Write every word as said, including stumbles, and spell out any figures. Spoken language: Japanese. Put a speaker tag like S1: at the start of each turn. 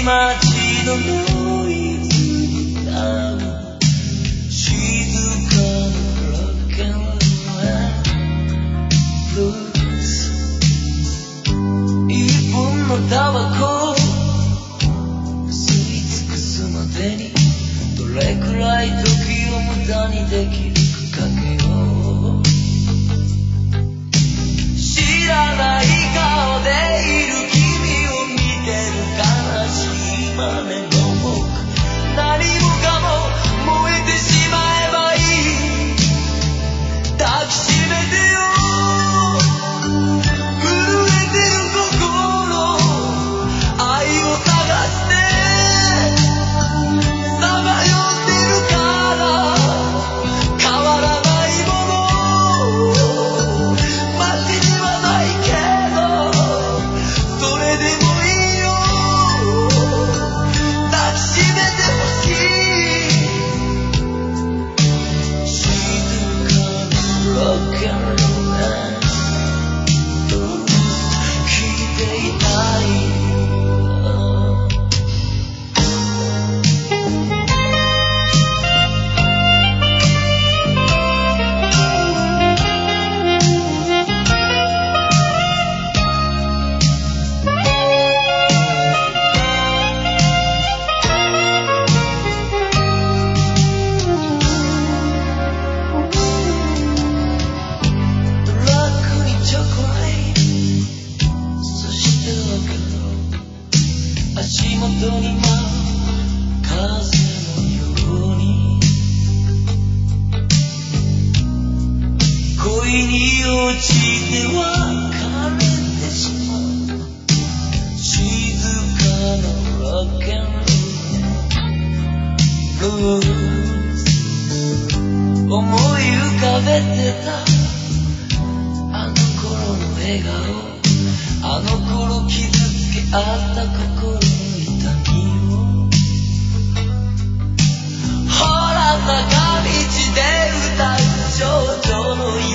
S1: 街のノイズに合う静かなロックンロールブルース一本のタバコ吸い尽くすまでにどれくらい時を無駄にできるかかけよう知らない顔でいる君を見てる悲しいまめの僕何もかも燃えてしまえばいい抱きしめてよ震えてる心愛を探してさまよってるから変わらないもの街にはないけどそれでもいいよ抱きしめてほしい静かなロックンロール聞いていたい足元に舞う風のように恋に落ちて別れてしまう静かなロックンロールブルース思い浮かべてたあの頃の笑顔あの頃傷つけ合った心の痛みをほら坂道で歌う少女の夢